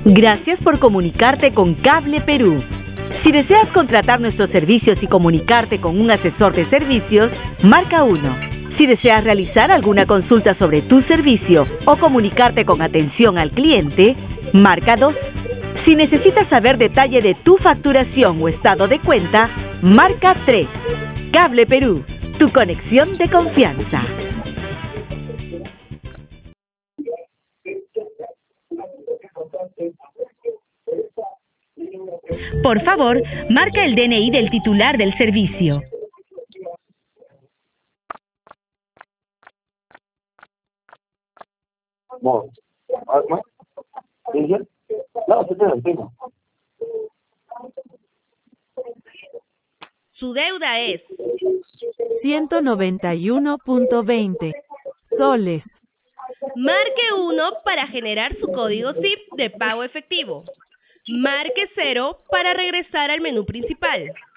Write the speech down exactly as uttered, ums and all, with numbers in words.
Gracias por comunicarte con Cable Perú. Si deseas contratar nuestros servicios y comunicarte con un asesor de servicios, marca uno. Si deseas realizar alguna consulta sobre tu servicio o comunicarte con atención al cliente, marca dos. Si necesitas saber detalle de tu facturación o estado de cuenta, marca tres. Cable Perú, tu conexión de confianza. Por favor, marca el D N I del titular del servicio. No. ¿No? ¿Dice? No, se tiene encima. Su deuda es ciento noventa y uno punto veinte soles. marque uno para generar su código S I P de pago efectivo. Marque cero para regresar al menú principal.